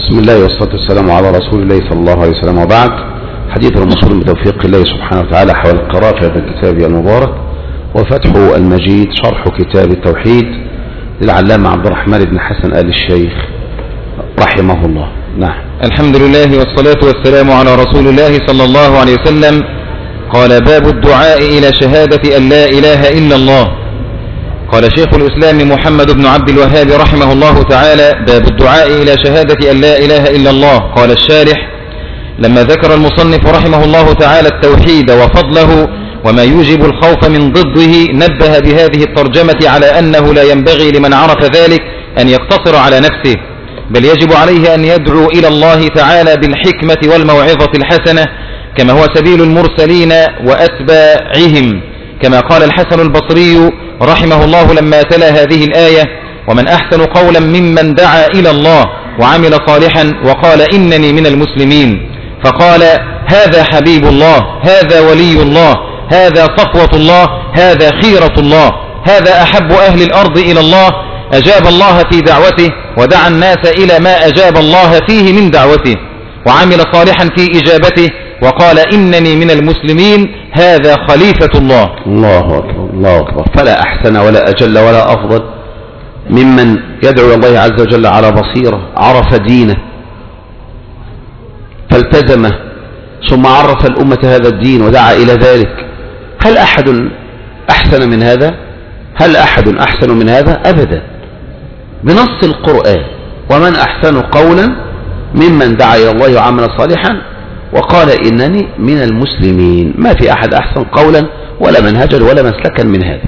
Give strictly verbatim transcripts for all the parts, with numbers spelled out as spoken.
بسم الله والصلاة والسلام على رسول الله صلى الله عليه وسلم، وبعد. حديث الموصول بتوفيق الله سبحانه وتعالى حول القراءة في هذا الكتاب المبارك، وفتح المجيد شرح كتاب التوحيد للعلامة عبد الرحمن بن حسن آل الشيخ رحمه الله. نعم. الحمد لله والصلاة والسلام على رسول الله صلى الله عليه وسلم. قال: باب الدعاء إلى شهادة أن لا إله إلا الله. قال شيخ الإسلام محمد بن عبد الوهاب رحمه الله تعالى: باب الدعاء إلى شهادة أن لا إله إلا الله. قال الشارح: لما ذكر المصنف رحمه الله تعالى التوحيد وفضله وما يوجب الخوف من ضده، نبه بهذه الترجمة على أنه لا ينبغي لمن عرف ذلك أن يقتصر على نفسه، بل يجب عليه أن يدعو إلى الله تعالى بالحكمة والموعظة الحسنة، كما هو سبيل المرسلين وأتباعهم، كما قال الحسن البصري رحمه الله لما تلا هذه الآية: ومن أحسن قولا ممن دعا إلى الله وعمل صالحا وقال إنني من المسلمين. فقال: هذا حبيب الله، هذا ولي الله، هذا صفوة الله، هذا خيرة الله، هذا أحب أهل الأرض إلى الله، أجاب الله في دعوته ودعا الناس إلى ما أجاب الله فيه من دعوته، وعمل صالحا في إجابته وقال إنني من المسلمين، هذا خليفة الله. الله أكبر، الله أكبر. فلا أحسن ولا أجل ولا أفضل ممن يدعو الله عز وجل على بصيرة، عرف دينه فالتزمه، ثم عرف الأمة هذا الدين ودعا إلى ذلك. هل أحد أحسن من هذا؟ هل أحد أحسن من هذا؟ أبدا، بنص القرآن: ومن أحسن قولا ممن دعا إلى الله وعمل صالحا وقال إنني من المسلمين. ما في أحد أحسن قولا ولا منهجا ولا مسلكا من هذا.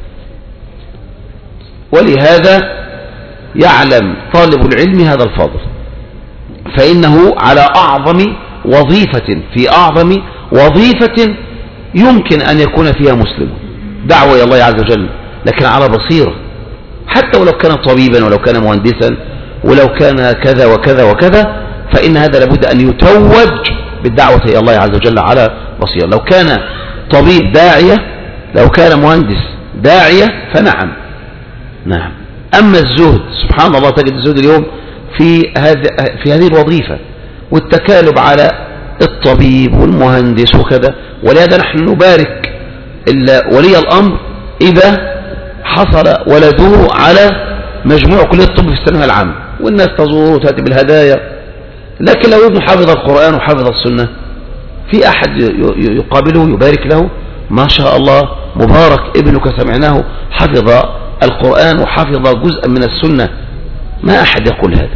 ولهذا يعلم طالب العلم هذا الفضل، فإنه على أعظم وظيفة في أعظم وظيفة يمكن أن يكون فيها مسلم، دعوة إلى الله عز وجل، لكن على بصيرة، حتى ولو كان طبيبا ولو كان مهندسا ولو كان كذا وكذا وكذا، فإن هذا لابد أن يتوج بالدعوة إلى الله عز وجل على بصيرة. لو كان طبيب داعية، لو كان مهندس داعية، فنعم نعم. أما الزهد، سبحان الله، تجد الزهد اليوم في هذه في هذه الوظيفة، والتكالب على الطبيب والمهندس وكذا. ولهذا نحن نبارك ولي الأمر إذا حصل ولده على مجموع كلية الطب في الثانوية العامة، والناس تزور وتأتي بالهدايا. لكن لو ابنه حافظ القرآن وحافظ السنة، في أحد يقابله يبارك له: ما شاء الله، مبارك ابنك، سمعناه حفظ القرآن وحفظ جزءا من السنة. ما أحد يقول هذا.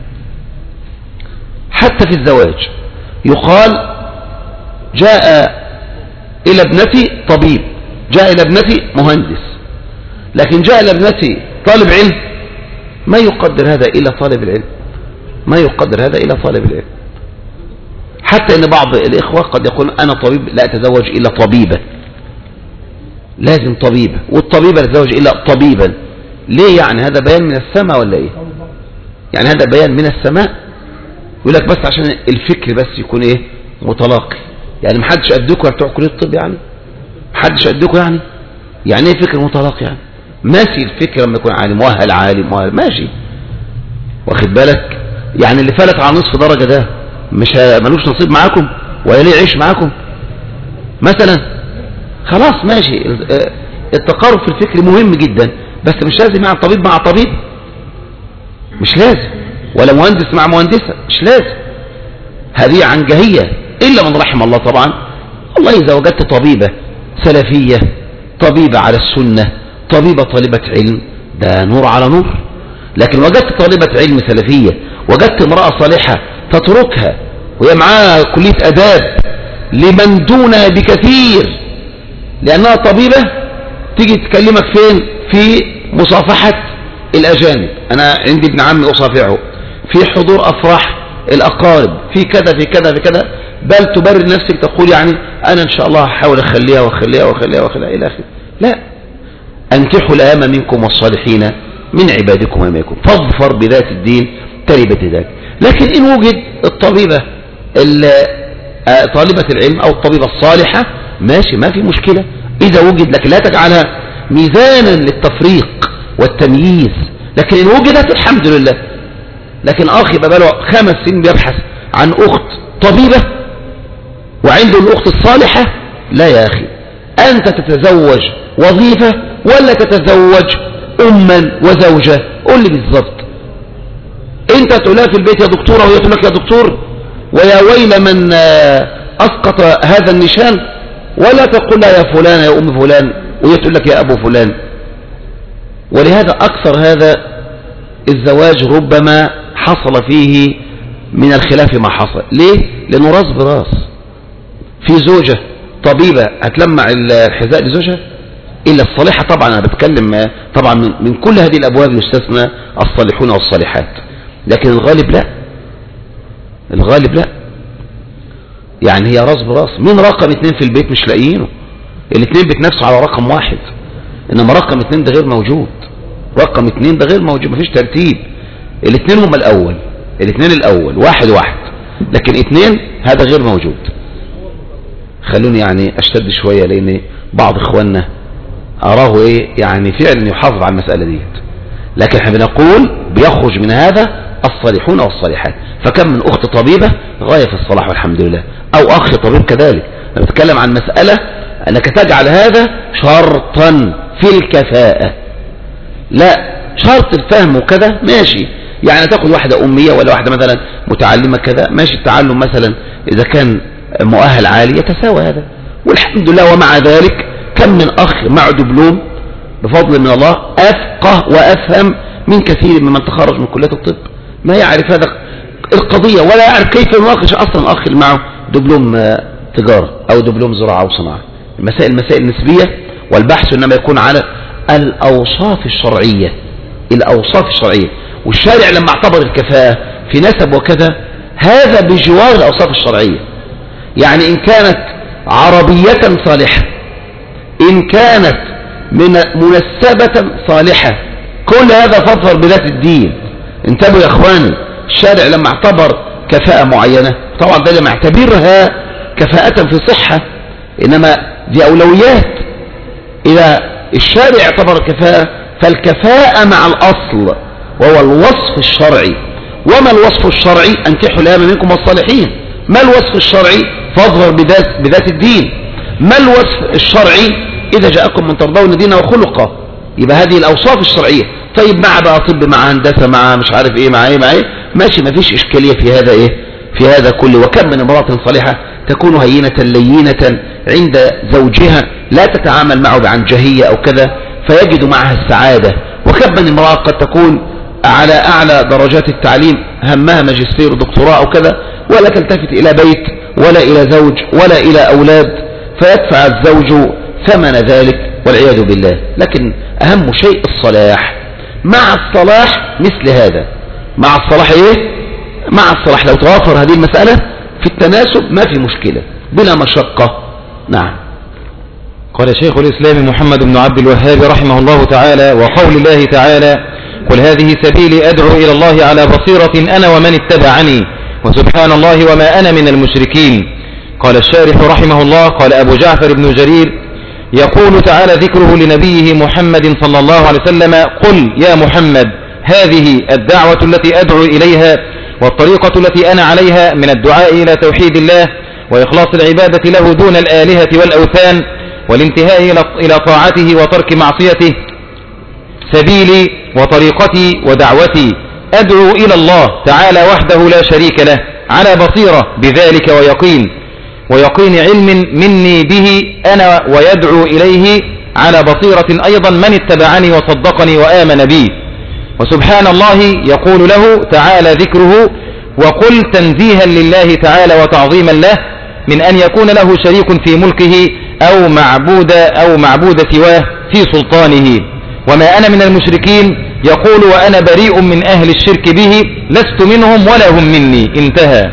حتى في الزواج يقال: جاء إلى ابنتي طبيب، جاء إلى ابنتي مهندس، لكن جاء إلى ابنتي طالب علم. ما يقدر هذا إلا طالب العلم، ما يقدر هذا إلا طالب العلم. حتى إن بعض الإخوة قد يقول: أنا طبيب لا أتزوج إلا طبيبا، لازم طبيبة، والطبيبة لا تتزوج إلا طبيبا. ليه يعني؟ هذا بيان من السماء ولا إيه؟ يعني هذا بيان من السماء. يقول لك بس عشان الفكر بس يكون إيه؟ متلاقي. يعني محدش قدكم بتوع كلية الطب، يعني محدش قدكم، يعني يعني إيه فكر متلاقي؟ يعني ماشي الفكر لما يكون عالم، مؤهل عالم مؤهل، ماشي، واخد بالك؟ يعني اللي فلت على نصف درجة ده مش ملوش نصيب معاكم ولا ليه عيش معاكم مثلا؟ خلاص ماشي. التقارب في الفكر مهم جدا، بس مش لازم مع طبيب مع طبيب، مش لازم، ولا مهندس مع مهندسة، مش لازم. هذه عنجهية إلا من رحم الله طبعا. والله إذا وجدت طبيبة سلفية، طبيبة على السنة، طبيبة طالبة علم، ده نور على نور. لكن وجدت طالبة علم سلفية، وجدت امرأة صالحة، تتركها وهي معاها كلية أداب لمن دونها بكثير، لأنها طبيبة، تيجي تكلمك فين؟ في مصافحة الأجانب. أنا عندي ابن عمي أصافحه، في حضور أفراح الأقارب، في كذا في كذا في كذا، بل تبرر نفسك تقول يعني أنا إن شاء الله هحاول أخليها وأخليها وأخليها وأخليها إلى آخره. لا، أنكحوا الأيام منكم والصالحين من عبادكم وإمائكم فاظفر بذات الدين تربت ذاك. لكن إن وجد الطبيبة طالبة العلم أو الطبيبة الصالحة، ماشي، ما في مشكلة إذا وجد، لكن لا تجعلها ميزانا للتفريق والتمييز. لكن إن وجدت الحمد لله، لكن أخ يبقى بقاله خمس سنين بيبحث عن أخت طبيبة وعنده الأخت الصالحة، لا يا أخي، أنت تتزوج وظيفة ولا تتزوج أما وزوجة؟ قول لي بالظبط. أنت تقولها في البيت يا دكتورة وهي تقول لك يا دكتور ويا ويل من أسقط هذا النشان، ولا تقول لها يا فلان يا أم فلان وهي تقول لك يا أبو فلان. ولهذا أكثر هذا الزواج ربما حصل فيه من الخلاف ما حصل. ليه؟ لأنه راس براس. في زوجة طبيبة هتلمع الحذاء لزوجها إلا الصالحة، طبعا أنا بتكلم طبعا من كل هذه الأبواب يستثنى الصالحون والصالحات، لكن الغالب لا، الغالب لا. يعني هي راس براس. مين رقم اتنين في البيت مش لاقيينه؟ الاثنين بتنافسوا على رقم واحد، انما رقم اتنين ده غير موجود. رقم اتنين ده غير موجود، مفيش ترتيب. الاثنين هم الاول، الاثنين الاول واحد واحد، لكن اتنين هذا غير موجود. خلوني يعني اشتد شوية لان بعض اخواننا اراه ايه يعني فعلا يحافظ على المسألة ديت، لكن احنا بنقول بيخرج من هذا الصالحون والصالحات. فكم من اخت طبيبة غاية في الصلاح والحمد لله، او اخ طبيب كذلك. انا بتكلم عن مسألة انك تجعل هذا شرطا في الكفاءة، لا شرط الفهم وكذا ماشي. يعني تاخد واحدة امية ولا واحدة مثلا متعلمة كذا ماشي، التعلم مثلا اذا كان مؤهل عالي يتساوى هذا والحمد لله. ومع ذلك كم من اخ معه دبلوم بفضل من الله افقه وافهم من كثير ممن تخرج من كلية الطب، ما يعرف هذا القضية ولا يعرف كيف يناقش اصلا الاخ اللي معه دبلوم تجارة او دبلوم زراعة او صناعة. المسائل مسائل نسبية، والبحث انما يكون على الاوصاف الشرعية، الاوصاف الشرعية. والشارع لما اعتبر الكفاءة في نسب وكذا هذا بجوار الاوصاف الشرعية. يعني ان كانت عربية صالحة، ان كانت من منسبة صالحة، كل هذا فضل بذات الدين. انتبهوا يا اخواني، الشارع لما اعتبر كفاءة معينة، طبعا ده لما اعتبرها كفاءة في صحة، انما دي اولويات. اذا الشارع اعتبر كفاءة فالكفاءة مع الاصل وهو الوصف الشرعي. وما الوصف الشرعي؟ انكحوا الايام منكم والصالحين. ما الوصف الشرعي؟ فاظهر بذات, بذات الدين. ما الوصف الشرعي؟ اذا جاءكم من ترضون دينه وخلقه. يبقى هذه الاوصاف الشرعية. طيب مع بقى طب مع هندسة مع مش عارف ايه مع ايه مع ايه ماشي، ما فيش اشكالية في هذا ايه في هذا كله. وكم من امرأة صالحة تكون هينة لينة عند زوجها لا تتعامل معه بعنجهية او كذا فيجد معها السعادة. وكم من امرأة قد تكون على اعلى درجات التعليم همها ماجستير ودكتوراه او كذا ولا تلتفت الى بيت ولا الى زوج ولا الى اولاد، فيدفع الزوج ثمن ذلك والعياذ بالله. لكن اهم شيء الصلاح. مع الصلاح مثل هذا، مع الصلاح ايه مع الصلاح لو توافر هذه المسألة في التناسب ما في مشكلة بلا مشقة. نعم. قال شيخ الإسلام محمد بن عبد الوهاب رحمه الله تعالى: وقول الله تعالى: قل هذه سبيلي أدعو إلى الله على بصيرة أنا ومن اتبعني وسبحان الله وما أنا من المشركين. قال الشارح رحمه الله: قال أبو جعفر بن جرير يقول تعالى ذكره لنبيه محمد صلى الله عليه وسلم: قل يا محمد هذه الدعوة التي أدعو إليها والطريقة التي أنا عليها من الدعاء إلى توحيد الله وإخلاص العبادة له دون الآلهة والأوثان والانتهاء إلى طاعته وترك معصيته، سبيلي وطريقتي ودعوتي أدعو إلى الله تعالى وحده لا شريك له على بصيرة بذلك ويقين ويقين علم مني به أنا ويدعو إليه على بصيرة أيضا من اتبعني وصدقني وآمن بي. وسبحان الله يقول له تعالى ذكره: وقل تنزيها لله تعالى وتعظيما له من أن يكون له شريك في ملكه أو معبود أو معبود سواه في سلطانه. وما أنا من المشركين يقول وأنا بريء من أهل الشرك به لست منهم ولا هم مني. انتهى.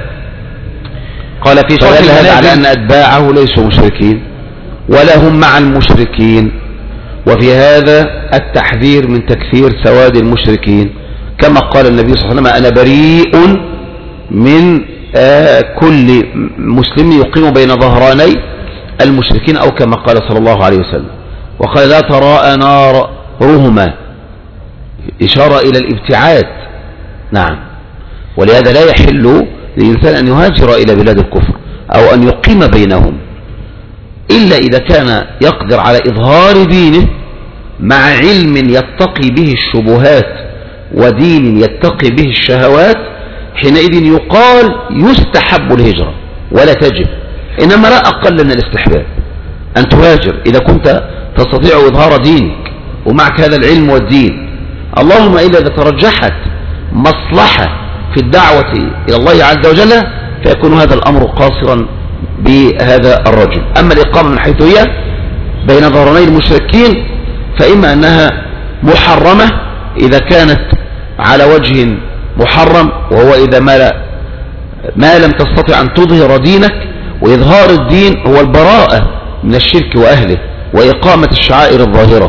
قال في شرح المنازل على أن أتباعه ليسوا مشركين ولا هم مع المشركين، وفي هذا التحذير من تكثير سواد المشركين كما قال النبي صلى الله عليه وسلم: أنا بريء من آه كل مسلم يقيم بين ظهراني المشركين، أو كما قال صلى الله عليه وسلم. وقال: لا تراءى نار رهما، إشارة إلى الابتعاد. نعم. ولهذا لا يحل للإنسان أن يهاجر إلى بلاد الكفر أو أن يقيم بينهم إلا إذا كان يقدر على إظهار دينه مع علم يتقي به الشبهات ودين يتقي به الشهوات. حينئذ يقال يستحب الهجرة ولا تجب، إنما لا أقل من الاستحباب أن تهاجر إذا كنت تستطيع إظهار دينك ومعك هذا العلم والدين. اللهم إلا إذا ترجحت مصلحة في الدعوة إلى الله عز وجل فيكون هذا الأمر قاصرا بهذا الرجل. أما الإقامة من حيث هي بين ظهراني المشركين فإما أنها محرمة إذا كانت على وجه محرم، وهو إذا ما, ما لم تستطع أن تظهر دينك، وإظهار الدين هو البراءة من الشرك وأهله وإقامة الشعائر الظاهرة.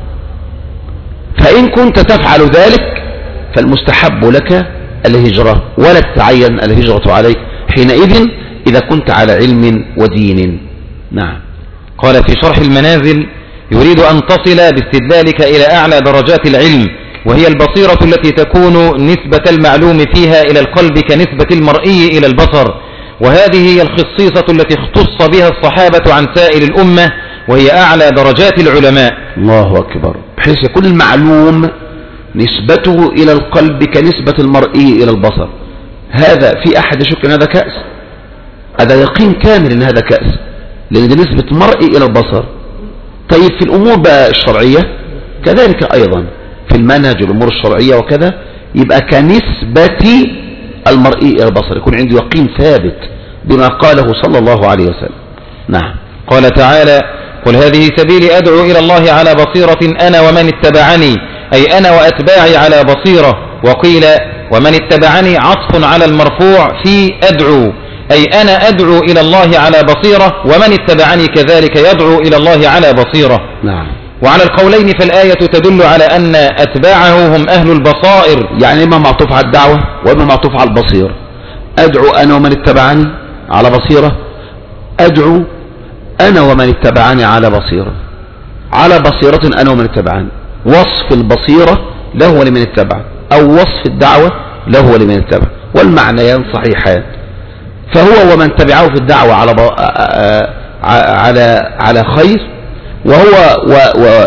فإن كنت تفعل ذلك فالمستحب لك الهجرة ولا تتعين الهجرة عليك حينئذ إذا كنت على علم ودين. نعم. قال في شرح المنازل: يريد أن تصل باستدلالك إلى أعلى درجات العلم، وهي البصيرة التي تكون نسبة المعلوم فيها إلى القلب كنسبة المرئي إلى البصر، وهذه هي الخصيصة التي اختص بها الصحابة عن سائر الأمة، وهي أعلى درجات العلماء. الله أكبر. بحيث يكون المعلوم نسبته إلى القلب كنسبة المرئي إلى البصر. هذا في أحد يشك أن هذا كأس؟ هذا يقين كامل أن هذا كأس، لأن دي نسبة مرئي إلى البصر. طيب في الأمور بقى الشرعية كذلك أيضا، في المنهج والأمور الشرعية وكذا يبقى كنسبة المرئي إلى البصر، يكون عنده يقين ثابت بما قاله صلى الله عليه وسلم. نعم. قال تعالى: قل هذه سبيلي أدعو إلى الله على بصيرة أنا ومن اتبعني، أي أنا وأتباعي على بصيرة. وقيل ومن اتبعني عطف على المرفوع في أدعو، أي أنا أدعو إلى الله على بصيرة، ومن اتبعني كذلك يدعو إلى الله على بصيرة. نعم. وعلى القولين فالآية تدل على أن أتباعه هم أهل البصائر، يعني إما معطوف على الدعوة وإما معطوف على البصيرة. أدعو أنا ومن اتبعني على بصيرة، أدعو أنا ومن اتبعني على بصيرة، على بصيرة أنا ومن اتبعني. وصف البصيرة له ولمن اتبع، أو وصف الدعوة له ولمن اتبع، والمعنيان صحيحان. فهو ومن تبعه في الدعوة على على على خير، وهو و و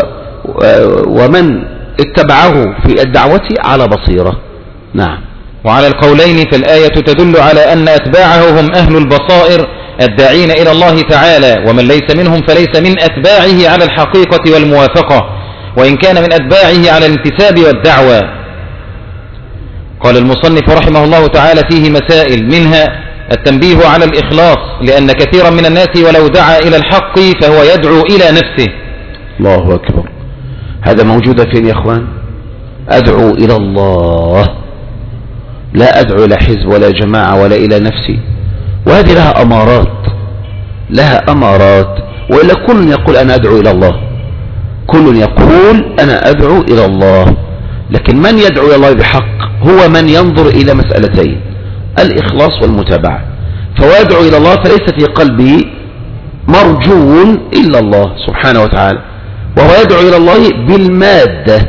ومن اتبعه في الدعوة على بصيرة. نعم. وعلى القولين فالآية تدل على أن أتباعه هم أهل البصائر الداعين إلى الله تعالى، ومن ليس منهم فليس من أتباعه على الحقيقة والموافقة، وإن كان من أتباعه على الانتساب والدعوة. قال المصنف رحمه الله تعالى فيه مسائل، منها التنبيه على الإخلاص، لأن كثيرا من الناس ولو دعا إلى الحق فهو يدعو إلى نفسه. الله أكبر. هذا موجود فين يا أخوان؟ أدعو إلى الله، لا أدعو إلى حزب ولا جماعة ولا إلى نفسي. وهذه لها أمارات، لها أمارات، وإلا كل يقول أنا أدعو إلى الله، كل يقول أنا أدعو إلى الله. لكن من يدعو إلى الله بحق هو من ينظر إلى مسألتين: الإخلاص والمتابعة. فهو يدعو إلى الله فليس في قلبه مرجو إلا الله سبحانه وتعالى، وهو يدعو إلى الله بالمادة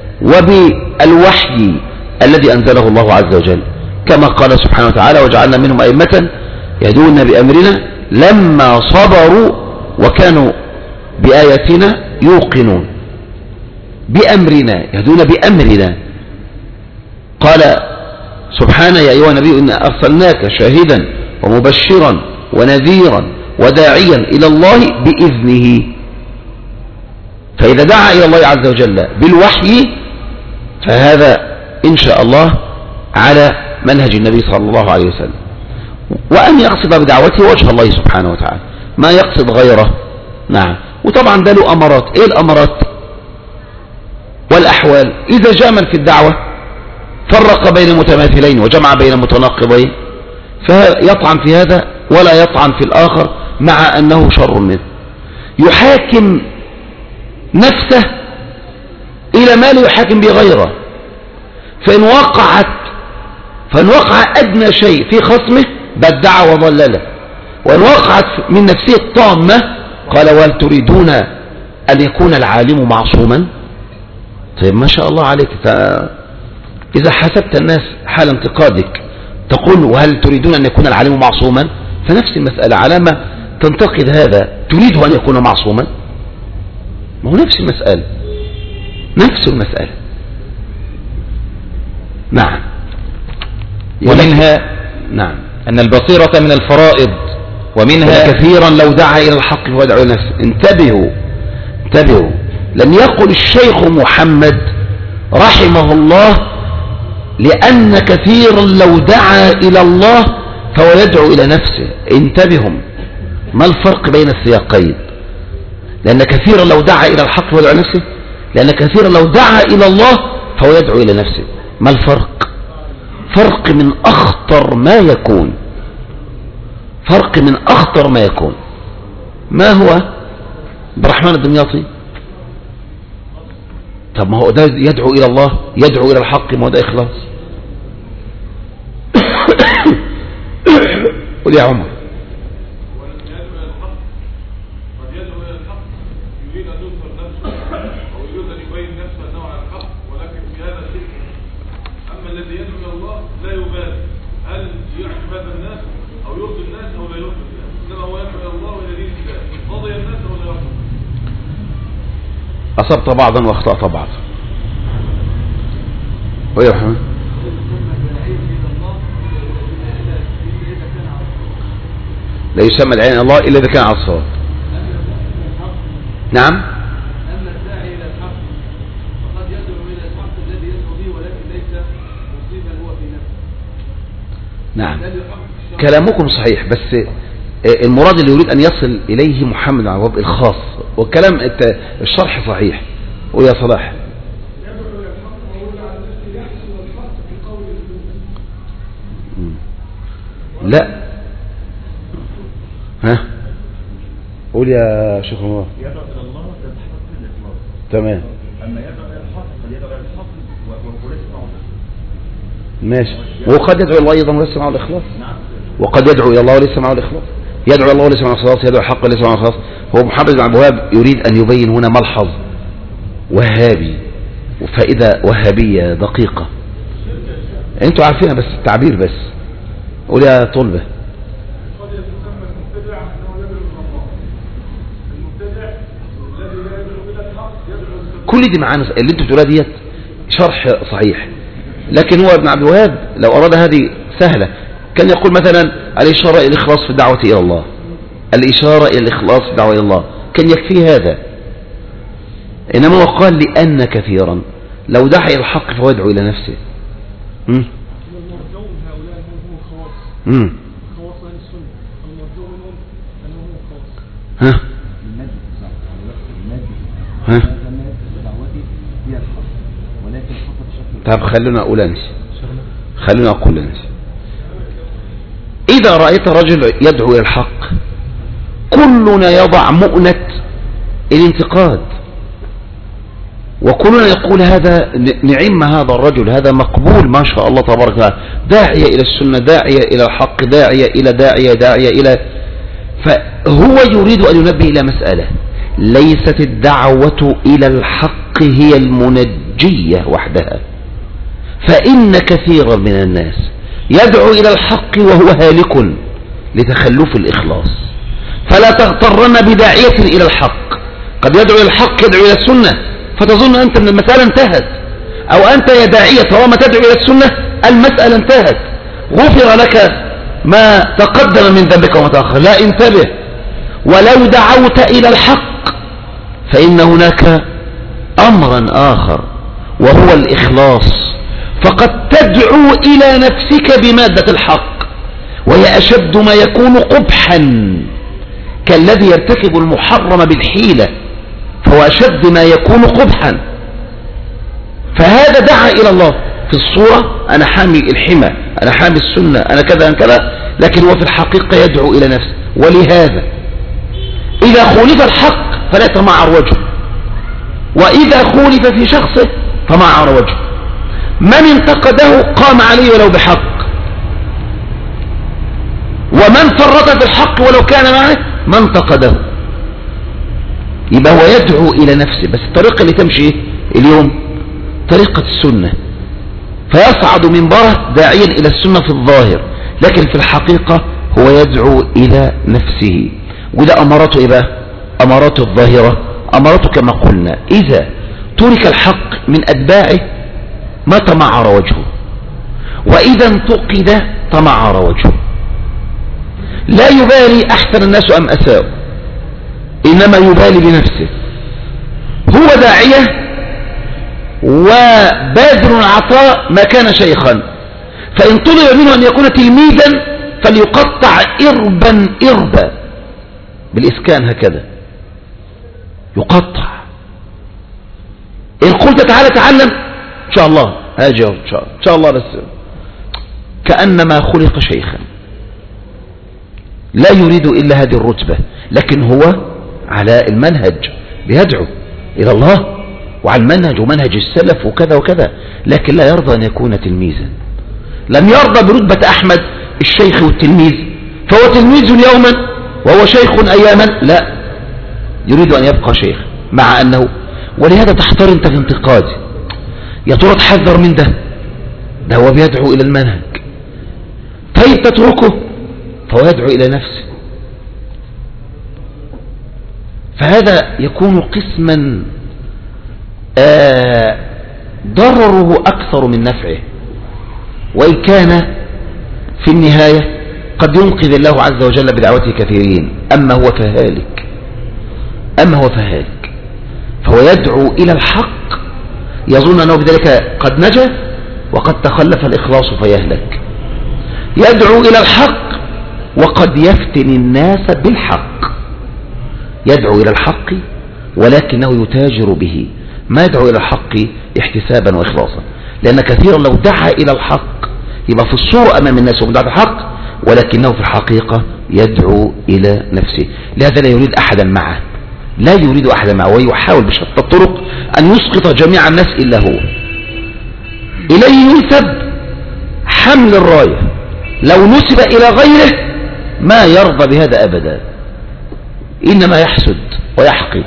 وبالوحي الذي أنزله الله عز وجل، كما قال سبحانه وتعالى: وجعلنا منهم أئمة يهدون بأمرنا لما صبروا وكانوا بآياتنا يوقنون. بأمرنا، يهدون بأمرنا. قال سبحانه: يا أيها النبي إنا أرسلناك شاهدا ومبشرا ونذيرا وداعيا إلى الله بإذنه. فإذا دعا إلى الله عز وجل بالوحي فهذا إن شاء الله على منهج النبي صلى الله عليه وسلم، وأن يقصد بدعوته وجه الله سبحانه وتعالى، ما يقصد غيره. نعم. وطبعا ده له أمرات. إيه الأمرات والأحوال؟ إذا جاء من في الدعوة فرق بين متماثلين وجمع بين متناقضين فيطعن في هذا ولا يطعن في الآخر، مع أنه شر منه. يحاكم نفسه إلى ما لا يحاكم به غيره، فإن وقعت فإن وقع أدنى شيء في خصمه بدع وضلله، وإن وقعت من نفسه الطامة قال: وهل تريدون أن يكون العالم معصوما؟ طيب ما شاء الله عليك، إذا حسبت الناس حال انتقادك تقول وهل تريدون أن يكون العالم معصوما؟ فنفس المسألة، على ما تنتقد هذا تريد أن يكون معصوما؟ ما هو نفس المسألة، نفس المسألة. نعم. ومنها نعم أن البصيرة من الفرائض، ومنها كثيرا لو دعا إلى الحق فهو يدعو إلى نفسه. انتبهوا انتبهوا، لم يقل الشيخ محمد رحمه الله لأن كثيرا لو دعا إلى الله فهو يدعو إلى نفسه. انتبهوا، ما الفرق بين السياقين؟ لأن كثيرا لو دعا إلى الحق فهو يدعو إلى نفسه، لأن كثيرا لو دعا إلى الله فهو يدعو إلى نفسه. ما الفرق؟ فرق من أخطر ما يكون، فرق من أخطر ما يكون. ما هو؟ عبد الرحمن الدمياطي. طب ما هو ده يدعو إلى الله، يدعو إلى الحق، ما هو ده إخلاص. قل يا عمر. أصبت بعضا وأخطأت بعضا. ويا محمد لا يسمى العين الله إلا إذا كان على الصواب. نعم. أما الداعي إلى الحق فقد يدعو إلى الحق الذي يدعو به ولكن ليس مصيبا هو في نفسه. نعم كلامكم صحيح، بس المراد اللي يريد أن يصل إليه محمد على الوضع الخاص، والكلام الشرح صحيح. ويا صلاح لا ها قول يا شيخ عمر. يدعو إلى الله تحقق الإخلاص. تمام. أما يدعو إلى الحق فليدعو إلى الحق وليس معه. ماشي. وقد يدعو الله أيضا وليس معه الإخلاص. وقد يدعو إلى الله وليس معه الإخلاص. يدعو الله وليس معه الإخلاص، يدعو الحق وليس معه الإخلاص. هو محمد بن عبد الوهاب يريد أن يبين هنا ملحظ وهابي وفائدة وهابية دقيقة، انتوا عارفينها بس التعبير بس. قول يا طلبة. كل دي معانا اللي انتوا بتقولها ديت شرح صحيح، لكن هو ابن عبد الوهاب لو أراد هذه سهلة كان يقول مثلا الإشارة إلى الإخلاص في الدعوة إلى الله، الإشارة إلى الإخلاص في الدعوة إلى الله، كان يكفي هذا. إنما هو قال لأن كثيرا لو دعا إلى الحق فهو يدعو إلى نفسه. امم امم ها ها طب خلونا أقول أنس خلونا أقول أنس إذا رأيت رجل يدعو إلى الحق كلنا يضع مؤنة الانتقاد، وكلنا يقول هذا نعم هذا الرجل، هذا مقبول ما شاء الله تبارك وتعالى، داعية إلى السنة، داعية إلى الحق، داعية إلى داعية داعية إلى. فهو يريد أن ينبه إلى مسألة، ليست الدعوة إلى الحق هي المنجية وحدها، فإن كثيرا من الناس يدعو إلى الحق وهو هالك لتخلف الإخلاص. فلا تغترن بداعية إلى الحق، قد يدعو إلى الحق يدعو إلى السنة فتظن أنت أن المسألة انتهت، أو أنت يا داعية طالما تدعو إلى السنة المسألة انتهت، غفر لك ما تقدم من ذنبك وما تأخر. لا، انتبه، ولو دعوت إلى الحق فإن هناك أمرا آخر وهو الإخلاص، فقد تدعو إلى نفسك بمادة الحق، وهي أشد ما يكون قبحا كالذي يرتكب المحرم بالحيلة، فهو أشد ما يكون قبحا. فهذا دعا إلى الله في الصورة أنا حامي الحمى، أنا حامي السنة، أنا كذا أنا كذا، لكن هو في الحقيقة يدعو إلى نفسه. ولهذا إذا خولف الحق فلا يتمعر وجهه، وإذا خولف في شخصه فمعر وجهه. من انتقده قام عليه ولو بحق، ومن فرط في الحق ولو كان معه ما انتقده. يبقى هو يدعو إلى نفسه، بس الطريقة اللي تمشي اليوم طريقة السنة، فيصعد منبره داعيا إلى السنة في الظاهر، لكن في الحقيقة هو يدعو إلى نفسه. وده أمارته إيه بقى؟ أمارته الظاهرة، أمارته كما قلنا إذا ترك الحق من أتباعه ما تمعر وجهه، وإذا انتقد تمعر وجهه. لا يبالي أحسن الناس أم أساءوا، إنما يبالي بنفسه. هو داعية وباذل العطاء ما كان شيخا، فإن طلب منه أن يكون تلميذا فليقطع إربا إربا بالإسكان هكذا، يقطع. إن قلت تعالى تعلم إن شاء الله هاجي إن شاء الله إن شاء الله، بس كأنما خلق شيخا لا يريد إلا هذه الرتبة، لكن هو على المنهج بيدعو إلى الله وعلى المنهج ومنهج السلف وكذا وكذا، لكن لا يرضى أن يكون تلميذا. لم يرضى برتبة أحمد الشيخ والتلميذ، فهو تلميذ يوما وهو شيخ أياما، لا يريد أن يبقى شيخ مع أنه. ولهذا تحتار أنت في انتقادي، يا ترى تحذر من ده، ده هو بيدعو إلى المنهج. طيب تتركه فهو يدعو إلى نفسه، فهذا يكون قسما آه ضرره أكثر من نفعه، وإن كان في النهاية قد ينقذ الله عز وجل بدعوته كثيرين. أما هو فهالك، أما هو فهالك فهو يدعو إلى الحق يظن أنه بذلك قد نجا، وقد تخلف الإخلاص فيهلك. يدعو إلى الحق وقد يفتن الناس بالحق، يدعو إلى الحق ولكنه يتاجر به، ما يدعو إلى الحق احتسابا وإخلاصا، لأن كثيرا لو دعا إلى الحق يبقى في الصورة أمام الناس ومدعى الحق، ولكنه في الحقيقة يدعو إلى نفسه. لهذا لا يريد أحدا معه، لا يريد أحدا معه، ويحاول بشتى الطرق أن يسقط جميع الناس إلا هو. إليه ينسب حمل الراية، لو نسب إلى غيره ما يرضى بهذا أبدا، إنما يحسد ويحقد،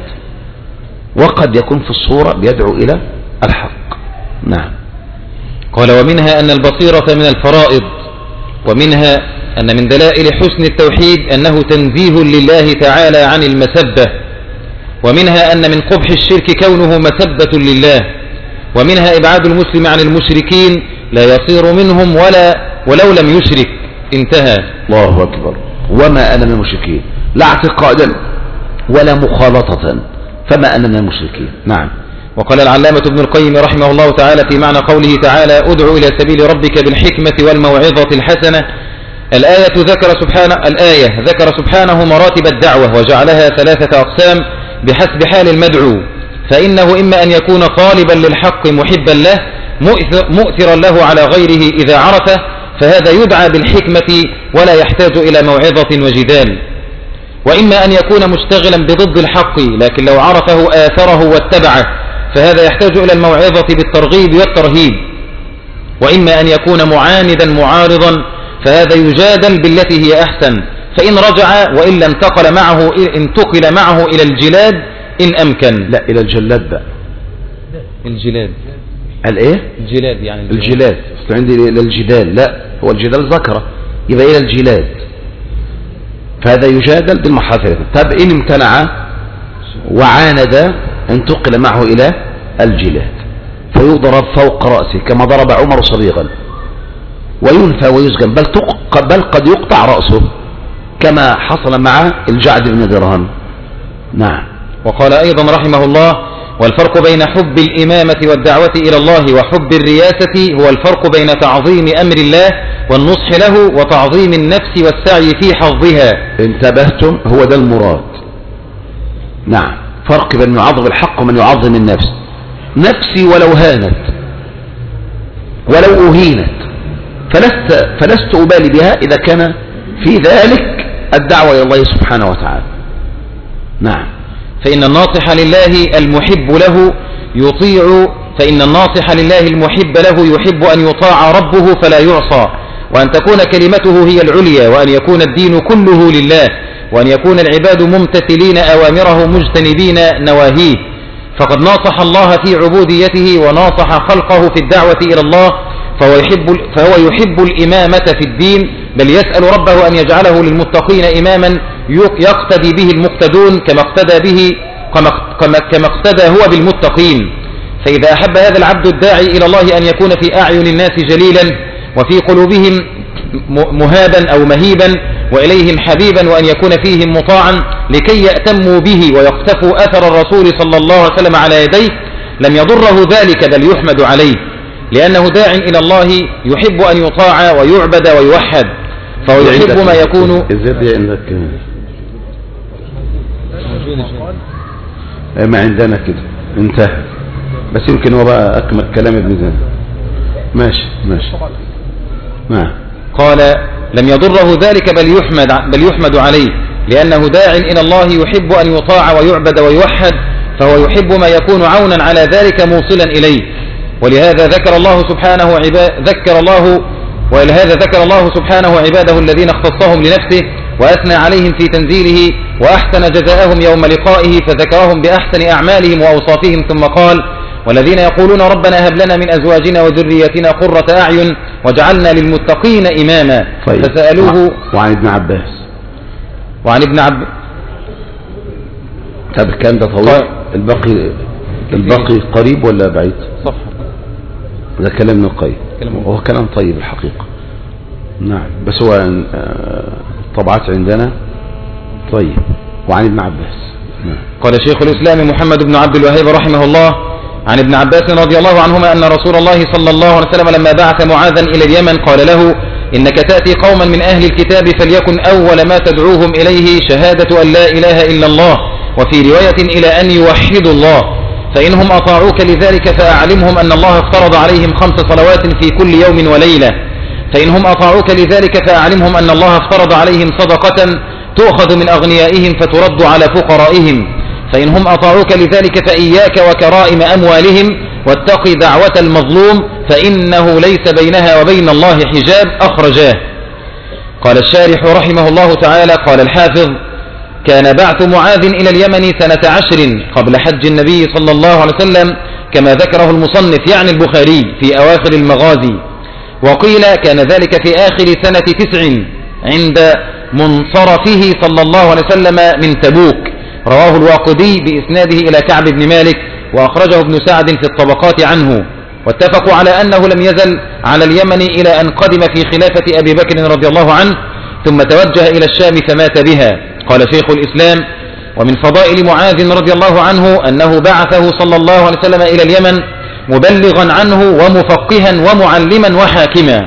وقد يكون في الصورة بيدعو إلى الحق. نعم. قال: ومنها أن البصيرة من الفرائض، ومنها أن من دلائل حسن التوحيد أنه تنزيه لله تعالى عن المسبة، ومنها أن من قبح الشرك كونه مسبة لله، ومنها إبعاد المسلم عن المشركين لا يصير منهم ولا ولو لم يشرك. انتهى. الله أكبر. وما أنا من المشركين، لا اعتقادا ولا مخالطة، فما أنا من المشركين. نعم. وقال العلامة ابن القيم رحمه الله تعالى في معنى قوله تعالى: ادعو إلى سبيل ربك بالحكمة والموعظة الحسنة. الآية ذكر سبحانه الآية ذكر سبحانه مراتب الدعوة وجعلها ثلاثة أقسام بحسب حال المدعو، فإنه إما أن يكون طالبا للحق محبا له مؤثرا له على غيره إذا عرفه، فهذا يدعى بالحكمة ولا يحتاج إلى موعظة وجدال، وإما أن يكون مشتغلا بضد الحق لكن لو عرفه آثره واتبعه، فهذا يحتاج إلى الموعظة بالترغيب والترهيب، وإما أن يكون معاندا معارضا، فهذا يجادل بالتي هي أحسن، فإن رجع وإلا انتقل معه انتقل معه إلى الجلاد إن أمكن. لا، إلى الجلاد بقى. الجلاد الإيه؟ الجلاد يعني الجلاد. الجلاد أصل عندي إلى الجدال، لا هو الجدال ذكره، يبقى إلى الجلاد، فهذا يجادل بالمحاثرة. طب إن امتنع وعاند انتقل معه إلى الجلاد، فيضرب فوق رأسه كما ضرب عمر صبيغا، وينفى ويسجن، بل, بل قد يقطع رأسه كما حصل مع الجعد بن درهم. نعم. وقال أيضا رحمه الله: والفرق بين حب الإمامة والدعوة إلى الله وحب الرياسة هو الفرق بين تعظيم أمر الله والنصح له وتعظيم النفس والسعي في حظها. انتبهتم؟ هو ده المراد. نعم، فرق بين يعظم الحق ومن يعظم النفس. نفسي ولو هانت ولو أهينت فلست, فلست أبالي بها إذا كان في ذلك الدعوة إلى الله سبحانه وتعالى. نعم. فإن الناصح لله المحب له يطيع فإن الناصح لله المحب له يحب أن يطاع ربه فلا يعصى، وأن تكون كلمته هي العليا، وأن يكون الدين كله لله، وأن يكون العباد ممتثلين أوامره مجتنبين نواهيه. فقد ناصح الله في عبوديته وناصح خلقه في الدعوة إلى الله، فهو يحب, فهو يحب الإمامة في الدين، بل يسأل ربه أن يجعله للمتقين إماما يقتدي به المقتدون كما اقتدى به كما, كما اقتدى هو بالمتقين. فإذا أحب هذا العبد الداعي إلى الله أن يكون في أعين الناس جليلا وفي قلوبهم مهابا أو مهيبا وإليهم حبيبا، وأن يكون فيهم مطاعا لكي يأتموا به ويقتفوا أثر الرسول صلى الله عليه وسلم على يديه، لم يضره ذلك بل يحمد عليه، لأنه داع إلى الله يحب أن يطاع ويعبد ويوحد، فهو يحب ما يكون. ما عندنا كده انتهى، بس يمكن هو بقى أكمل كلام ابن زيد. ماشي ماشي. نعم. قال لم يضره ذلك بل يحمد, بل يحمد عليه، لأنه داع إلى الله يحب أن يطاع ويعبد ويوحد، فهو يحب ما يكون عونا على ذلك موصلا إليه. ولهذا ذكر الله سبحانه عباد ذكر الله ولهذا ذكر الله سبحانه عباده الذين اختصهم لنفسه وأثنى عليهم في تنزيله وأحسن جزاءهم يوم لقائه، فذكرهم بأحسن أعمالهم وأوصافهم، ثم قال والذين يقولون ربنا هب لنا من أزواجنا وذريتنا قرة أعين وجعلنا للمتقين إماما. طيب. فسألوه. وعن ابن عباس وعن ابن عباس. طب كان ده طويل. طيب. الباقي الباقي قريب ولا بعيد؟ صفحة. ده كلام ابن القيم، وهو كلام طيب الحقيقة. نعم، بس هو الطبعات عندنا. طيب. وعن ابن عباس. نعم. قال شيخ الإسلام محمد بن عبد الوهاب رحمه الله عن ابن عباس رضي الله عنهما أن رسول الله صلى الله عليه وسلم لما بعث معاذا إلى اليمن قال له إنك تأتي قوما من أهل الكتاب فليكن أول ما تدعوهم إليه شهادة أن لا إله إلا الله، وفي رواية إلى أن يوحدوا الله، فإنهم أطاعوك لذلك فأعلمهم أن الله افترض عليهم خمس صلوات في كل يوم وليلة، فإنهم أطاعوك لذلك فأعلمهم أن الله افترض عليهم صدقة تؤخذ من أغنيائهم فترد على فقرائهم، فإنهم أطاعوك لذلك فإياك وكرائم أموالهم واتق دعوة المظلوم فإنه ليس بينها وبين الله حجاب. أخرجاه. قال الشارح رحمه الله تعالى قال الحافظ كان بعث معاذ إلى اليمن سنة عشر قبل حج النبي صلى الله عليه وسلم كما ذكره المصنف يعني البخاري في أواخر المغازي، وقيل كان ذلك في آخر سنة تسع عند منصرفه صلى الله عليه وسلم من تبوك. رواه الواقدي بإسناده إلى كعب بن مالك، وأخرجه ابن سعد في الطبقات عنه، واتفقوا على أنه لم يزل على اليمن إلى أن قدم في خلافة أبي بكر رضي الله عنه، ثم توجه إلى الشام فمات بها. قال شيخ الإسلام ومن فضائل معاذ رضي الله عنه أنه بعثه صلى الله عليه وسلم إلى اليمن مبلغا عنه ومفقها ومعلما وحاكما.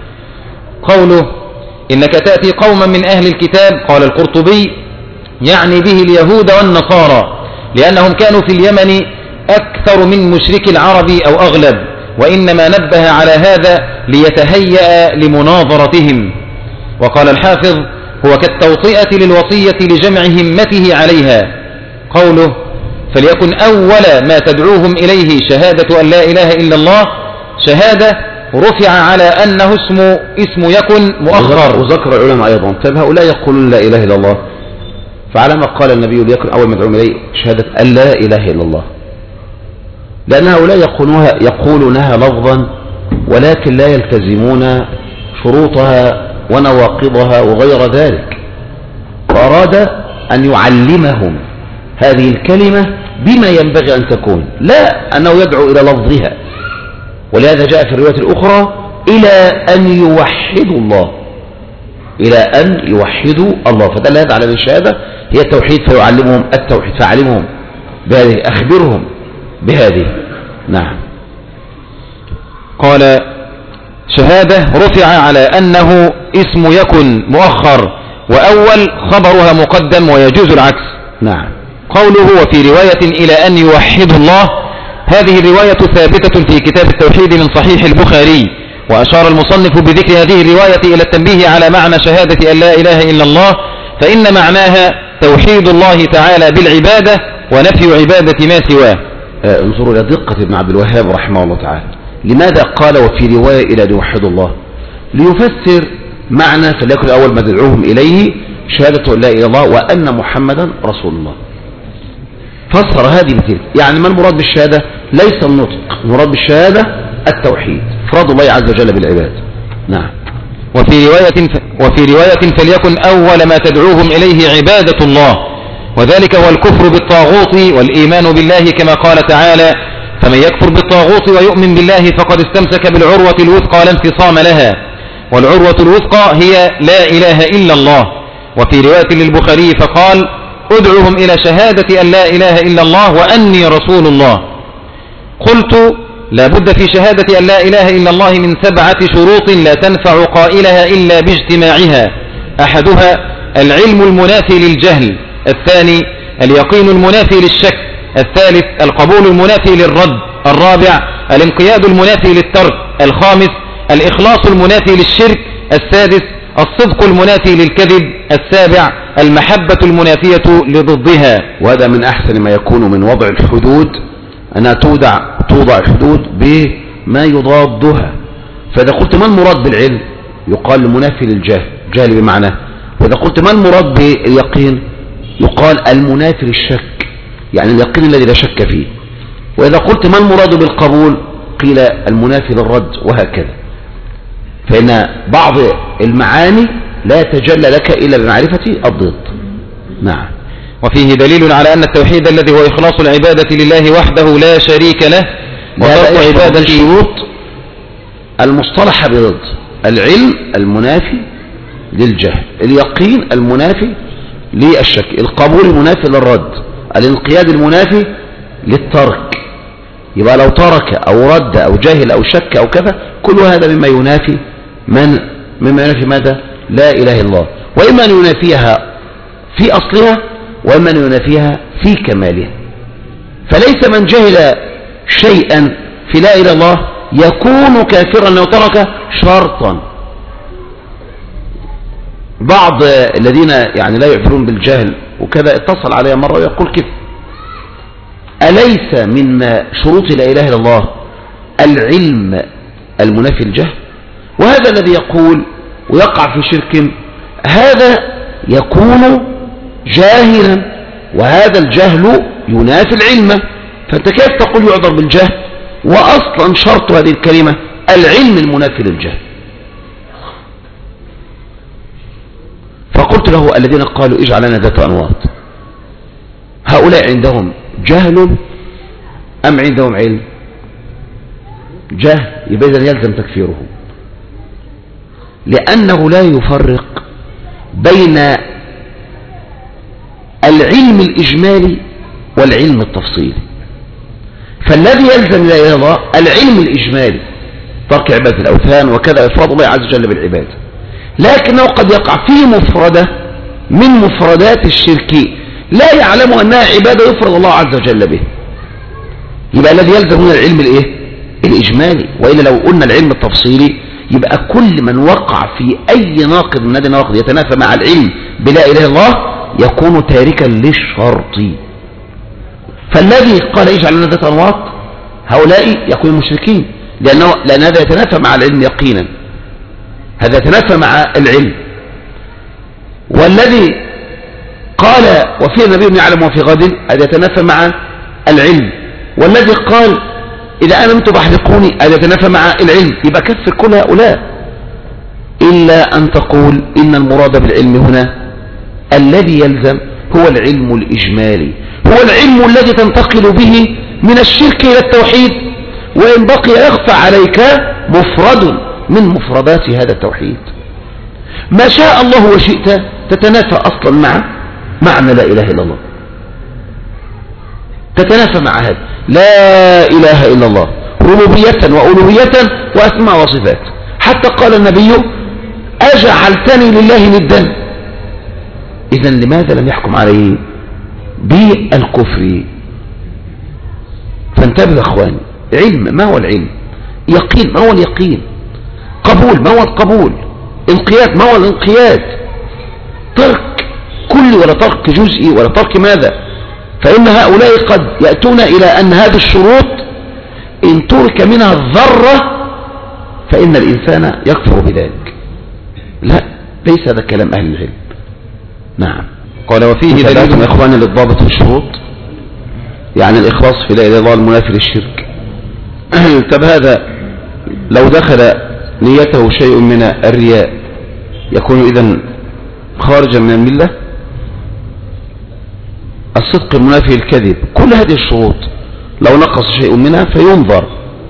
قوله إنك تأتي قوما من أهل الكتاب قال القرطبي يعني به اليهود والنصارى، لأنهم كانوا في اليمن أكثر من مشرك العرب أو أغلب، وإنما نبه على هذا ليتهيأ لمناظرتهم. وقال الحافظ هو كالتوطئة للوصية لجمع همته عليها. قوله فليكن أول ما تدعوهم إليه شهادة أن لا إله إلا الله، شهادة رفع على أنه اسم اسم يكن مؤخر. وذكر العلماء أيضا طيب هؤلاء يقولون لا إله إلا الله، فعلى ما قال النبي ليكن أول ما تدعوهم إليه شهادة أن لا إله إلا الله، لأن هؤلاء يقولونها, يقولونها لفظا ولكن لا يلتزمون شروطها ونواقضها وغير ذلك، وأراد أن يعلمهم هذه الكلمة بما ينبغي أن تكون، لا أنه يدعو إلى لفظها. ولهذا جاء في الرواية الأخرى إلى أن يوحدوا الله، إلى أن يوحدوا الله، فدل هذا على الشهادة هي التوحيد، فيعلمهم التوحيد فعلمهم بهذه، أخبرهم بهذه. نعم. قال شهادة رفع على أنه اسم يكن مؤخر، وأول خبرها مقدم ويجوز العكس. نعم. قوله وفي رواية إلى أن يوحدوا الله، هذه الرواية ثابتة في كتاب التوحيد من صحيح البخاري، وأشار المصنف بذكر هذه الرواية إلى التنبيه على معنى شهادة أن لا إله إلا الله، فإن معناها توحيد الله تعالى بالعبادة ونفي عبادة ما سواه. انظروا إلى دقة ابن عبد الوهاب رحمه الله تعالى، لماذا قال وفي رواية إلى أن يوحدوا الله؟ ليفسر معنى فليكن أول ما تدعوهم إليه شهادة لا إله إلا الله وأن محمدا رسول الله. فسر هذه بتلك، يعني ما المراد بالشهادة؟ ليس النطق، المراد بالشهادة التوحيد، إفراد الله عز وجل بالعباد. نعم. وفي رواية وفي رواية فليكن أول ما تدعوهم إليه عبادة الله، وذلك هو الكفر بالطاغوت والإيمان بالله، كما قال تعالى: فمن يكفر بالطاغوت ويؤمن بالله فقد استمسك بالعروة الوثقى لا انفصام لها، والعروة الوثقى هي لا إله إلا الله. وفي رواية للبخاري فقال: ادعوهم إلى شهادة أن لا إله إلا الله وأني رسول الله. قلت: لا بد في شهادة أن لا إله إلا الله من سبعة شروط لا تنفع قائلها إلا باجتماعها. أحدها العلم المنافي للجهل، الثاني اليقين المنافي للشك، الثالث القبول المنافي للرد، الرابع الانقياد المنافي للترك، الخامس الإخلاص المنافي للشرك، السادس الصدق المنافي للكذب، السابع المحبة المنافية لضدها. وهذا من أحسن ما يكون من وضع الحدود، أنها توضع توضع الحدود بما يضادها. فإذا قلت ما المراد بالعلم يقال المنافي للجهل، جهل بمعنى. وإذا قلت ما المراد باليقين يقال المنافي للشك، يعني اليقين الذي لا شك فيه. وإذا قلت ما المراد بالقبول قيل المنافي للرد، وهكذا. فإن بعض المعاني لا يتجلى لك إلا بمعرفة الضد. نعم. وفيه دليل على أن التوحيد الذي هو إخلاص العبادة لله وحده لا شريك له، وترك عبادة الشروط المصطلحة بضد: العلم المنافي للجهل، اليقين المنافي للشك، القبول المنافي للرد، الانقياد المنافي للترك. يبقى لو ترك أو رد أو جاهل أو شك أو كذا، كل هذا مما ينافي من مما ينافي ماذا؟ لا إله إلا الله. وإما أن ينافيها في أصلها، وإما أن ينافيها في كمالها. فليس من جهل شيئا في لا إله إلا الله يكون كافرا لو ترك شرطا. بعض الذين يعني لا يعبرون بالجهل وكذا اتصل علي مرة ويقول كيف أليس من شروط لا إله إلا الله العلم المنافي الجهل؟ وهذا الذي يقول ويقع في شرك هذا يكون جاهلا، وهذا الجهل ينافي العلم. فأنت كيف تقول يعذر بالجهل وأصلا شرط هذه الكلمة العلم المنافي للجهل؟ فقلت له الذين قالوا اجعل لنا ذات أنواط، هؤلاء عندهم جهل أم عندهم علم؟ جهل، يبقى إذن يلزم تكفيره، لأنه لا يفرق بين العلم الإجمالي والعلم التفصيلي. فالذي يلزم لا إله إلا الله العلم الإجمالي، ترك عبادة الأوثان وكذا، إفراد الله عز وجل بالعبادة، لكنه قد يقع في مفردة من مفردات الشرك لا يعلم أنها عبادة يفرض الله عز وجل به. يبقى الذي يلزم هنا العلم الإيه؟ الإجمالي. وإلا لو قلنا العلم التفصيلي يبقى كل من وقع في أي ناقض من هذه النواقض يتنافى مع العلم بلا إله إلا الله يكون تاركا للشرط. فالذي قال اجعل لنا ذات أنواط هؤلاء يكونوا مشركين، لأنه لأن هذا يتنافى مع العلم يقينا، هذا يتنافى مع العلم. والذي قال وفي النبي يعلم وفي غد هذا يتنافى مع العلم. والذي قال إذا أنا أنتم بحرقوني هذا يتنافى مع العلم. يبقى كفر كل هؤلاء، إلا أن تقول إن المراد بالعلم هنا الذي يلزم هو العلم الإجمالي، هو العلم الذي تنتقل به من الشرك إلى التوحيد، وإن بقي يخفى عليك مفرد من مفردات هذا التوحيد. ما شاء الله وشئت تتنافى أصلا مع معنى لا إله إلا الله، تتنافى مع هذا لا إله إلا الله ربوبية وألوهية وأسماء وصفات. حتى قال النبي أجعلتني لله ندا. إذن لماذا لم يحكم عليه بالكفر؟ فانتبه أخواني، علم ما هو العلم؟ يقين ما هو اليقين؟ قبول ما هو القبول؟ انقياد ما هو الانقياد؟ ترك كلي ولا ترك جزئي ولا ترك ماذا؟ فإن هؤلاء قد يأتون إلى أن هذه الشروط إن ترك منها الذرة فإن الإنسان يكفر بذلك. لا، ليس هذا كلام أهل العلم. نعم. قال وفيه دليل يا إخواني للضابط في الشروط، يعني الإخلاص في لا إله إلا الله المنافي للشرك. طب هذا لو دخل نيته شيء من الرياء يكون إذن خارجا من الملة. الصدق المنافي الكذب، كل هذه الشروط لو نقص شيء منها فينظر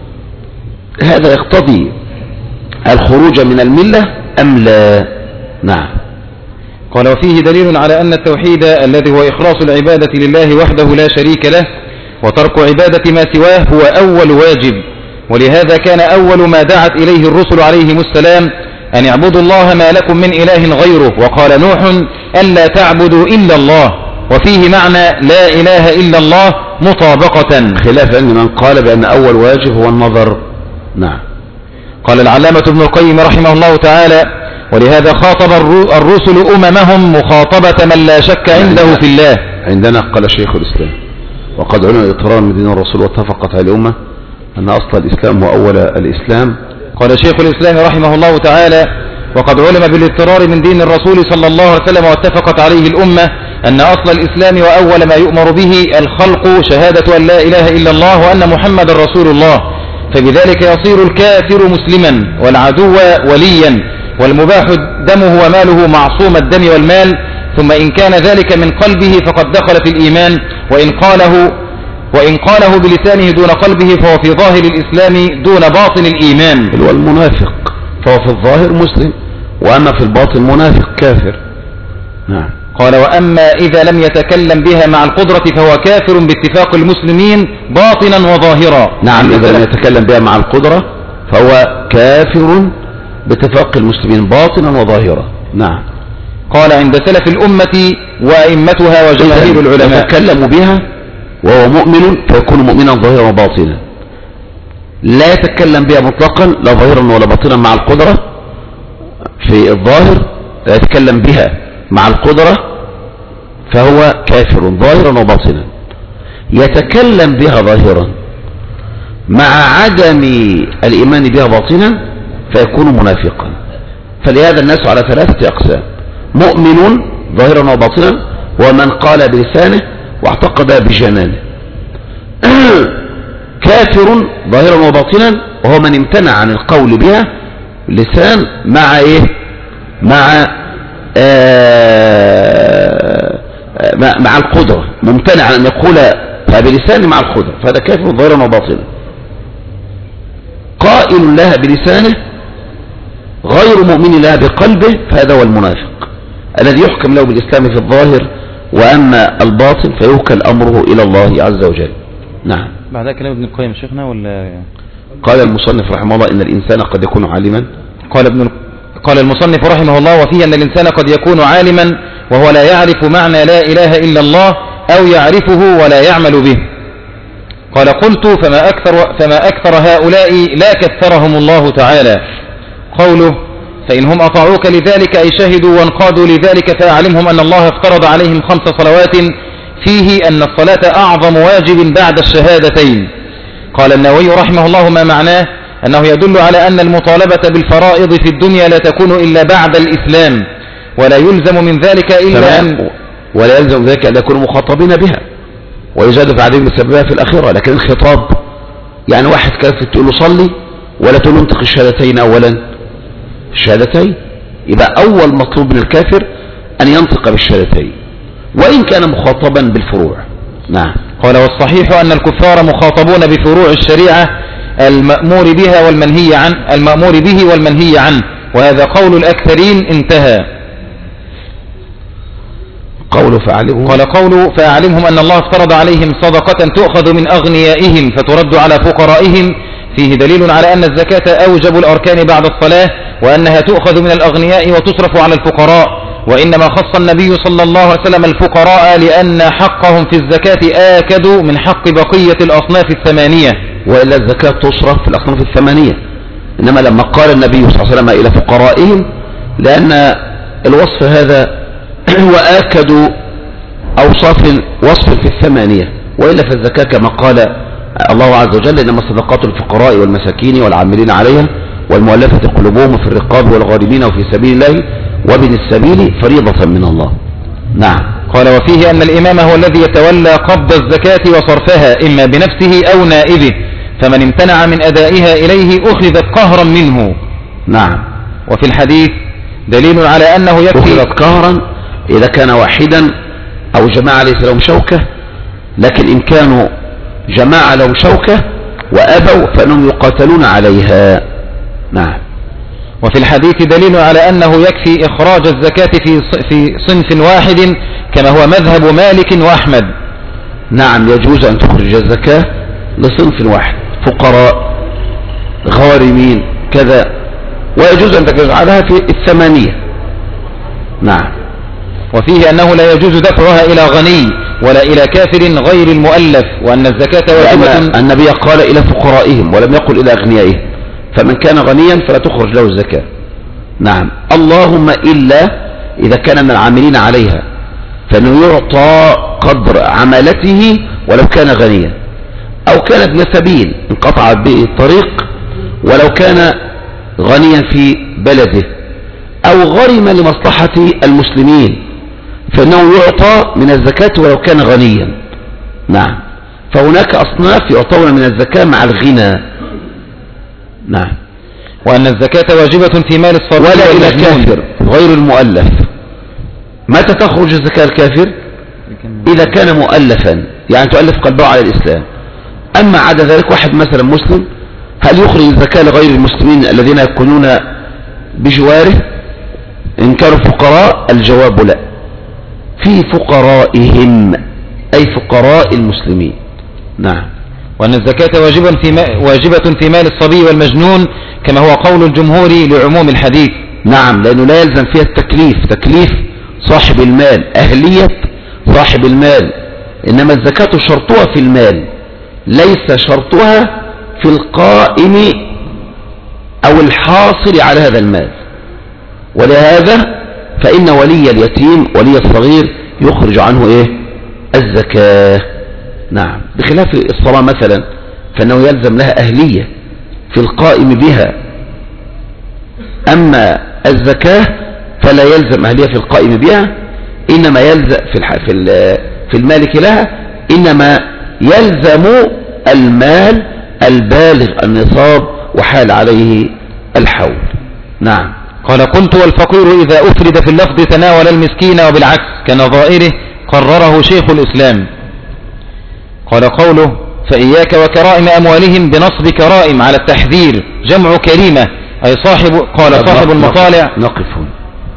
هذا يقتضي الخروج من الملة أم لا. نعم. قال وفيه دليل على أن التوحيد الذي هو إخلاص العبادة لله وحده لا شريك له وترك عبادة ما سواه هو أول واجب، ولهذا كان أول ما دعت إليه الرسل عليهم السلام أن اعبدوا الله ما لكم من إله غيره، وقال نوح ألا تعبدوا إلا الله، وفيه معنى لا إله إلا الله مطابقة، خلافا لمن قال بأن أول واجب هو النظر. نعم. قال العلامة ابن القيم رحمه الله تعالى ولهذا خاطب الرسل أممهم مخاطبة من لا شك عنده في الله. عندنا قال شيخ الإسلام وقد علم الاضطرار من دين الرسول واتفقت على الأمة أن أصل الإسلام هو أول الإسلام. قال شيخ الإسلام رحمه الله تعالى وقد علم بالاضطرار من دين الرسول صلى الله عليه وسلم واتفقت عليه الأمة أن أصل الإسلام وأول ما يؤمر به الخلق شهادة أن لا إله إلا الله وأن محمد رسول الله، فبذلك يصير الكافر مسلما والعدو وليا والمباح دمه وماله معصوم الدم والمال، ثم إن كان ذلك من قلبه فقد دخل في الإيمان، وإن قاله وإن قاله بلسانه دون قلبه فهو في ظاهر الإسلام دون باطن الإيمان. والمنافق فهو في الظاهر مسلم وأما في الباطن منافق كافر. نعم. قال وأما إذا لم يتكلم بها مع القدرة فهو كافر باتفاق المسلمين باطنا وظاهرا. نعم، إذا لم يتكلم بها مع القدرة فهو كافر باتفاق المسلمين باطنا وظاهرا. نعم. قال عند سلف الأمة وأئمتها وجماهير العلماء يتكلم بها وهو مؤمن فيكون مؤمنا ظاهرا وباطنا، لا يتكلم بها مطلقا لا ظاهرا ولا باطنا مع القدرة في الظاهر، لا يتكلم بها مع القدرة فهو كافر ظاهرا وباطنا. يتكلم بها ظاهرا مع عدم الإيمان بها باطنا فيكون منافقا. فلهذا الناس على ثلاثة أقسام: مؤمن ظاهرا وباطنا، ومن قال بلسانه واعتقد بجنانه. كافر ظاهرا وباطنا وهو من امتنع عن القول بها لسان مع ايه مع آه مع القدرة، ممتنع عن ان يقول بلسانه مع القدرة، فهذا كافر ظاهرا وباطنا. قائل لها بلسانه غير مؤمن لها بقلبه فهذا هو المنافق الذي يحكم له بالإسلام في الظاهر، وأما الباطن فيوكل أمره إلى الله عز وجل. نعم. بعد كلام ابن القيم شيخنا ولا؟ قال المصنف رحمه الله إن الإنسان قد يكون عالما. قال ابن قال المصنف رحمه الله وفيه أن الإنسان قد يكون عالما وهو لا يعرف معنى لا إله إلا الله أو يعرفه ولا يعمل به. قال قلت فما أكثر, فما أكثر هؤلاء لا كثرهم الله تعالى. قوله فإنهم أطاعوك لذلك أي شهدوا وانقادوا لذلك فأعلمهم أن الله افترض عليهم خمس صلوات فيه أن الصلاة أعظم واجب بعد الشهادتين. قال النووي رحمه الله ما معناه أنه يدل على أن المطالبة بالفرائض في الدنيا لا تكون إلا بعد الإسلام، ولا يلزم من ذلك إلا أن ولا يلزم ذلك أن يكونوا مخاطبين بها ويزاد بعدين بسببها في الآخرة. لكن الخطاب يعني واحد كافر تقول له صلي ولا تقول له انطق الشهادتين أولا الشهادتين، يبقى أول مطلوب من الكافر أن ينطق بالشهادتين وإن كان مخاطبا بالفروع. نعم. قال والصحيح أن الكفار مخاطبون بفروع الشريعة المأمور بها والمنهي عن المأمور به والمنهي عنه، وهذا قول الأكثرين. انتهى. قوله فأعلمهم قال قوله فأعلمهم أن الله افترض عليهم صدقة تؤخذ من أغنيائهم فترد على فقرائهم، فيه دليل على أن الزكاة أوجب الأركان بعد الصلاة، وأنها تؤخذ من الأغنياء وتصرف على الفقراء، وإنما خص النبي صلى الله عليه وسلم الفقراء لأن حقهم في الزكاة آكد من حق بقية الأصناف الثمانية، وإلا الزكاة تصرف في الأصناف الثمانية. إنما لما قال النبي صلى الله عليه وسلم إلى فقرائهم لأن الوصف هذا هو آكد أوصاف وصف في الثمانية، وإلا في الزكاة كما قال الله عز وجل إنما الصدقات الفقراء والمساكين والعاملين عليها والمؤلفة قلوبهم في الرقاب والغارمين وفي سبيل الله وابن السبيل فريضة من الله. نعم. قال وفيه أن الإمام هو الذي يتولى قبض الزكاة وصرفها إما بنفسه أو نائبه، فمن امتنع من أدائها إليه أخذت قهرا منه. نعم. وفي الحديث دليل على أنه يكفي أخذت قهرا إذا كان واحدا أو جماعة ليس لهم شوكة، لكن إن كانوا جماعة لهم شوكة وأبوا فإنهم يقاتلون عليها. نعم. وفي الحديث دليل على أنه يكفي إخراج الزكاة في في صنف واحد كما هو مذهب مالك وأحمد. نعم، يجوز أن تخرج الزكاة لصنف واحد، فقراء غارمين كذا، ويجوز أن تجعلها في الثمانية. نعم. وفيه أنه لا يجوز دفعها إلى غني ولا إلى كافر غير المؤلف، وأن الزكاة واجبة. النبي قال إلى فقرائهم ولم يقل إلى أغنيائهم، فمن كان غنيا فلا تخرج له الزكاة. نعم. اللهم إلا إذا كان من العاملين عليها فإنه يعطى قدر عملته ولو كان غنيا، أو كان ابن سبيل انقطع به الطريق ولو كان غنيا في بلده، أو غرم لمصلحة المسلمين فإنه يعطى من الزكاة ولو كان غنيا. نعم. فهناك أصناف يعطون من الزكاة مع الغنى. نعم. وأن الزكاة واجبة في مال الصبي ولا إلى كافر غير المؤلف. متى تخرج الزكاة الكافر؟ إذا كان مؤلفا، يعني تؤلف قلبه على الإسلام. أما عدا ذلك واحد مثلا مسلم، هل يخرج الزكاة لغير المسلمين الذين يكونون بجواره إن كانوا فقراء؟ الجواب لا، في فقرائهم أي فقراء المسلمين. نعم. وأن الزكاة واجبة في واجبة في مال الصبي والمجنون كما هو قول الجمهور لعموم الحديث. نعم، لأنه لا يلزم فيها التكليف، تكليف صاحب المال، أهلية صاحب المال، إنما الزكاة شرطها في المال ليس شرطها في القائم أو الحاصل على هذا المال. ولهذا فإن ولي اليتيم ولي الصغير يخرج عنه إيه؟ الزكاة. نعم. بخلاف الصلاة مثلا فإنه يلزم لها أهلية في القائم بها، أما الزكاة فلا يلزم أهلية في القائم بها، إنما يلزم في في في المالك لها، إنما يلزم المال البالغ النصاب وحال عليه الحول. نعم. قال قلت والفقير إذا أفرد في اللفظ تناول المسكين وبالعكس كنظائره قرره شيخ الإسلام. قال قوله فإياك وكرائم أموالهم بنصب كرائم على التحذير جمع كريمة أي صاحب. قال صاحب المطالع. نقف هنا،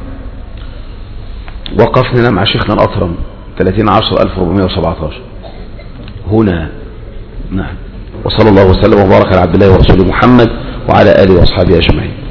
وقفنا مع شيخنا الأطرم ثلاثين عشر ألف وأربعمائة وسبعة عشر هنا. نعم. وصلى الله وسلم وبارك على عبد الله ورسوله محمد وعلى آله وأصحابه أجمعين.